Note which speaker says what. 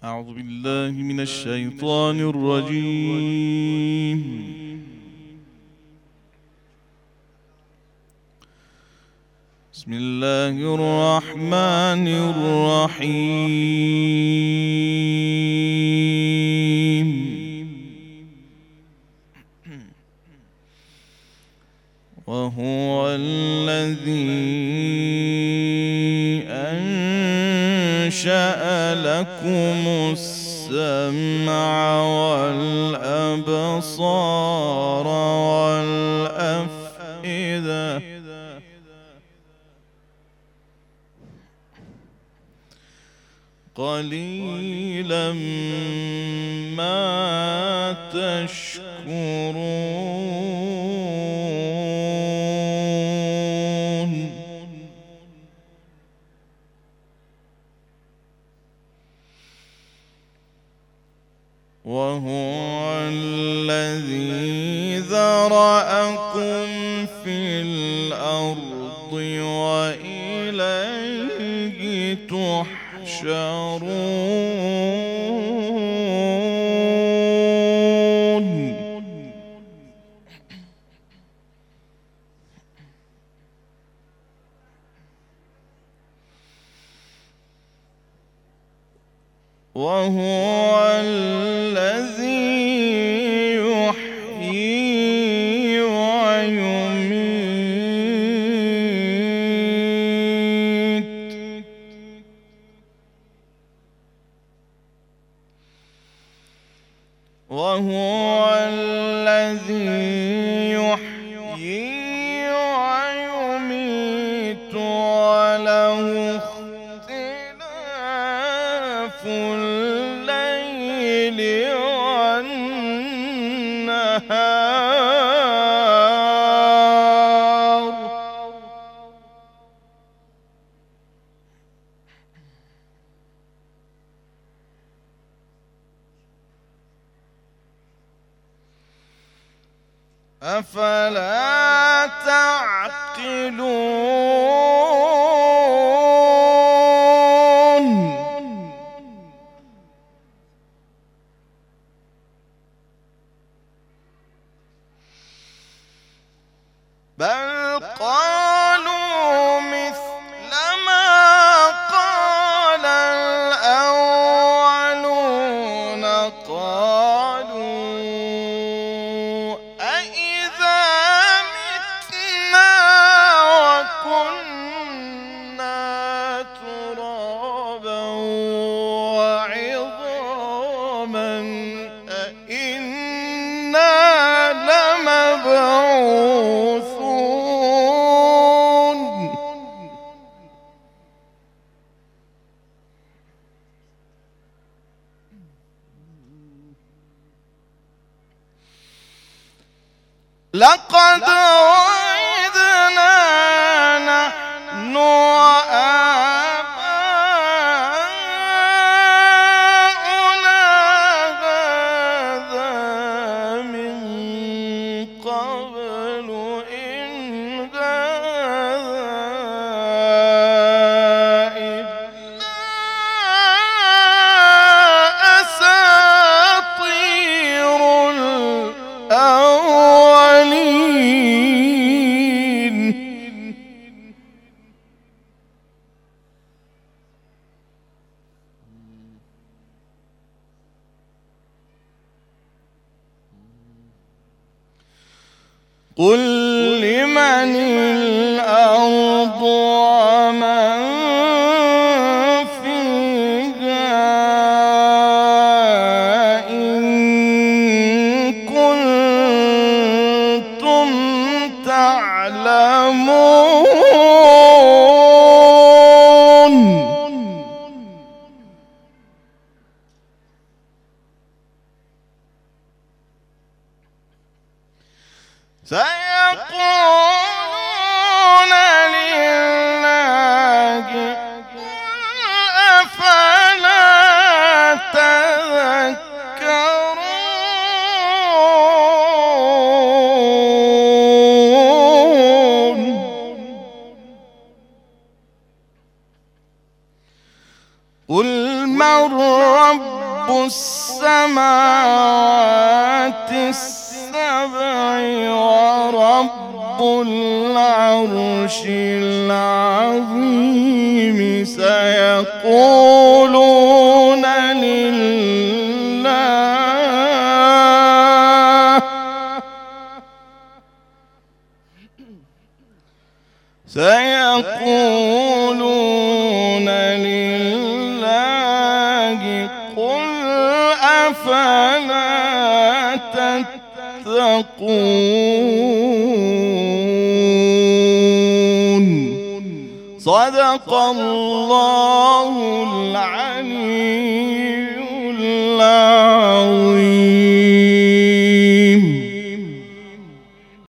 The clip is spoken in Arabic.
Speaker 1: أعوذ بالله من الشيطان الرجيم. بسم الله الرحمن الرحيم. وهو الذي أنشأ لكم السمع والأبصار والأفئدة قليلا ما تشكرون. وهو الذي ذرأكم في الأرض وإليه تحشرون. وهو الذي يحيي ويميت وهو الذي يحيي ويميت وله اختلاف الليل والنهار. أفلا تعقلون. بل قالوا مثل ما قال الأولون. قالوا أإذا متنا وكنا ترابا وعظاما أإنا لمبعوثون. لقد وعدنا نحن وآباؤنا هذا من قبل إن هذا إلا أساطير الأولين. قل لمن الأرض ومن فيها إن كنتم تعلمون. سيقولون لله قل أفلا تذكرون. قل من رب السماوات السبع ورب العرش العظيم سيقولون لله سيقولون لله قل أفلا تتقون صدق الله العلي العظيم.